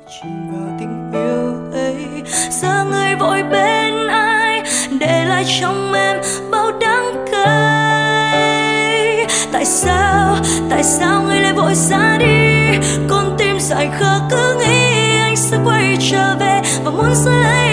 chìm vào tình yêu ấy. Giờ người vội bên ai để lại trong em bao đắng cay. Tại sao người lại vội ra đi, con tim dại khờ cứ nghĩ anh sẽ quay trở về và muốn giữ lấy